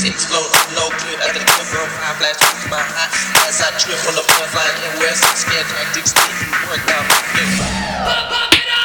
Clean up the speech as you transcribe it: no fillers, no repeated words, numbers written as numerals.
Explode, no good at the club, girl, fine flash to my high. As I trip on the front line and wear some scared tactics, still you work out my game.